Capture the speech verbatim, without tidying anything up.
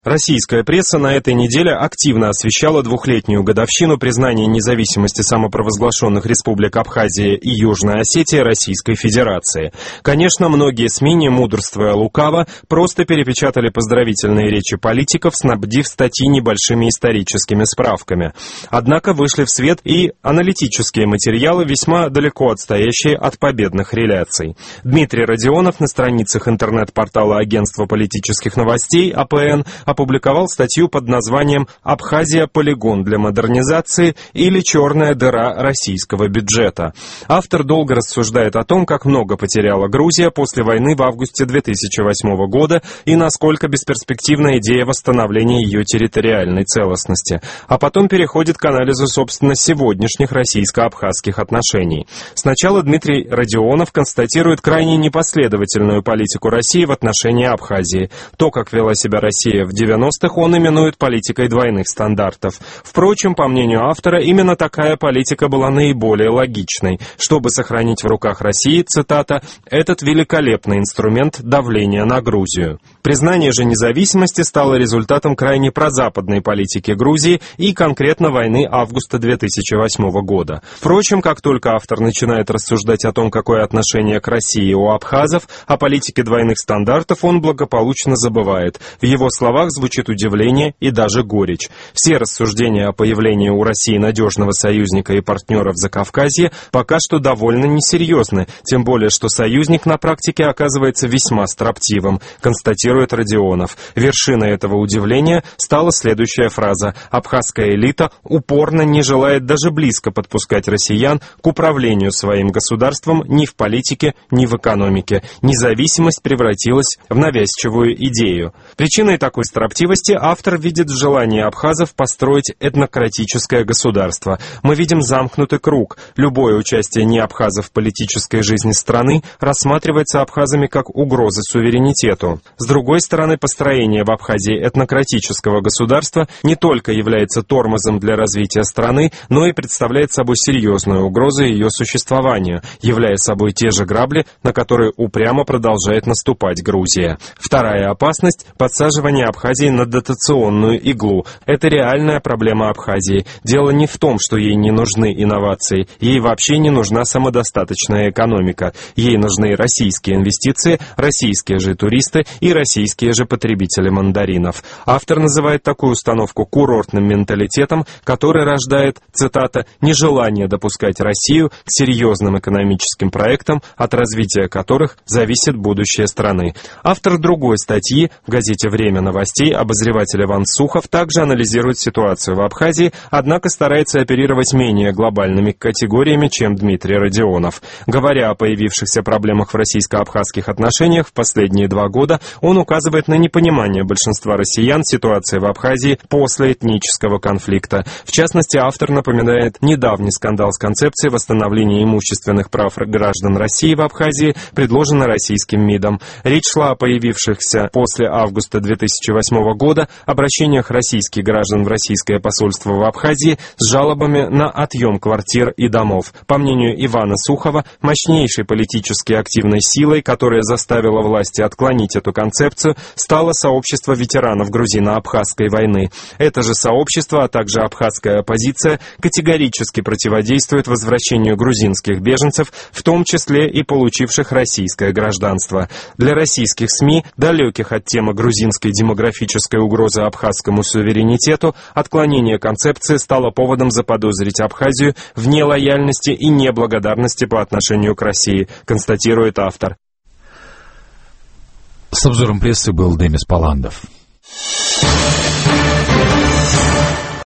Российская пресса на этой неделе активно освещала двухлетнюю годовщину признания независимости самопровозглашенных республик Абхазия и Южная Осетия Российской Федерации. Конечно, многие СМИ, не мудрствуя лукаво, просто перепечатали поздравительные речи политиков, снабдив статьи небольшими историческими справками. Однако вышли в свет и аналитические материалы, весьма далеко отстоящие от победных реляций. Дмитрий Родионов на страницах интернет-портала Агентства политических новостей А П Н опубликовал статью под названием «Абхазия. Полигон для модернизации» или «Черная дыра российского бюджета». Автор долго рассуждает о том, как много потеряла Грузия после войны в августе две тысячи восьмого года и насколько бесперспективна идея восстановления ее территориальной целостности. А потом переходит к анализу, собственно, сегодняшних российско-абхазских отношений. Сначала Дмитрий Родионов констатирует крайне непоследовательную политику России в отношении Абхазии. То, как вела себя Россия в девяностых, он именует политикой двойных стандартов. Впрочем, по мнению автора, именно такая политика была наиболее логичной, чтобы сохранить в руках России, цитата, «этот великолепный инструмент давления на Грузию». Признание же независимости стало результатом крайне прозападной политики Грузии и конкретно войны августа две тысячи восьмого года. Впрочем, как только автор начинает рассуждать о том, какое отношение к России у абхазов, о политике двойных стандартов он благополучно забывает. В его словах звучит удивление и даже горечь. Все рассуждения о появлении у России надежного союзника и партнера в Закавказье пока что довольно несерьезны, тем более, что союзник на практике оказывается весьма строптивым, констатирует Родионов. Вершиной этого удивления стала следующая фраза: «Абхазская элита упорно не желает даже близко подпускать россиян к управлению своим государством ни в политике, ни в экономике. Независимость превратилась в навязчивую идею». Причиной такой строптивости автор видит в желании абхазов построить этнократическое государство. Мы видим замкнутый круг. Любое участие не абхазов в политической жизни страны рассматривается абхазами как угроза суверенитету. С другой стороны, построение в Абхазии этнократического государства не только является тормозом для развития страны, но и представляет собой серьезную угрозу ее существованию, являя собой те же грабли, на которые упрямо продолжает наступать Грузия. Вторая опасность – подсаживание Абхазии на дотационную иглу. Это реальная проблема Абхазии. Дело не в том, что ей не нужны инновации. Ей вообще не нужна самодостаточная экономика. Ей нужны российские инвестиции, российские же туристы и российские же потребители мандаринов. Автор называет такую установку курортным менталитетом, который рождает, цитата, «нежелание допускать Россию к серьезным экономическим проектам, от развития которых зависит будущее страны». Автор другой статьи в газете «Время новостей», обозреватель Иван Сухов, также анализирует ситуацию в Абхазии, однако старается оперировать менее глобальными категориями, чем Дмитрий Родионов. Говоря о появившихся проблемах в российско-абхазских отношениях в последние два года, он указывает на непонимание большинства россиян ситуации в Абхазии после этнического конфликта. В частности, автор напоминает недавний скандал с концепцией восстановления имущественных прав граждан России в Абхазии, предложенный российским МИДом. Речь шла о появившихся после августа две тысячи восьмого года обращениях российских граждан в российское посольство в Абхазии с жалобами на отъем квартир и домов. По мнению Ивана Сухова, мощнейшей политически активной силой, которая заставила власти отклонить эту концепцию, стало сообщество ветеранов грузино-абхазской войны. Это же сообщество, а также абхазская оппозиция категорически противодействует возвращению грузинских беженцев, в том числе и получивших российское гражданство. Для российских СМИ, далеких от темы грузинской демографической угрозы абхазскому суверенитету, отклонение концепции стало поводом заподозрить Абхазию в нелояльности и неблагодарности по отношению к России, констатирует автор. С обзором прессы был Демис Паландов.